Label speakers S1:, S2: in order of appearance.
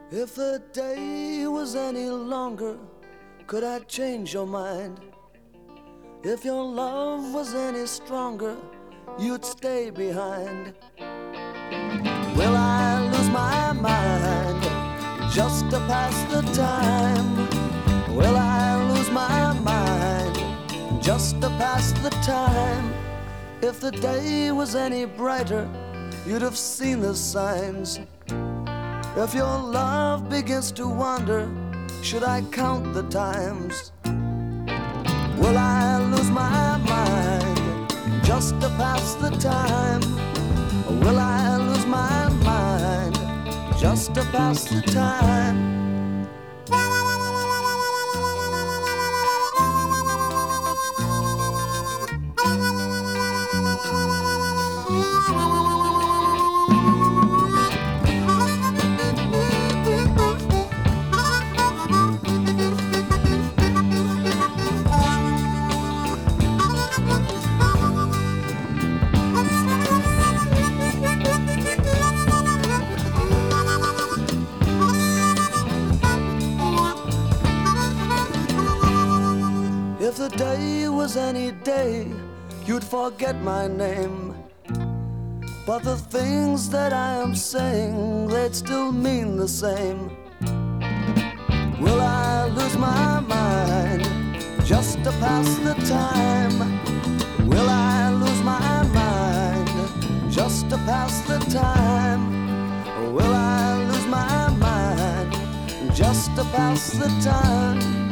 S1: If the day was any longer, could I change your mind? If your love was any stronger, you'd stay behind. Will I lose my mind just to pass the time? Will I lose my mind just to pass the time? If the day was any brighter, you'd have seen the signs. If your love begins to wander, should I count the times? Will I lose my mind just to pass the time? Or will I lose my mind just to pass the time? If the day was any day, you'd forget my name. But the things that I am saying, they'd still mean the same. Will I lose my mind just to pass the time? Will I lose my mind just to pass the time? Or will I lose my mind just to pass the time?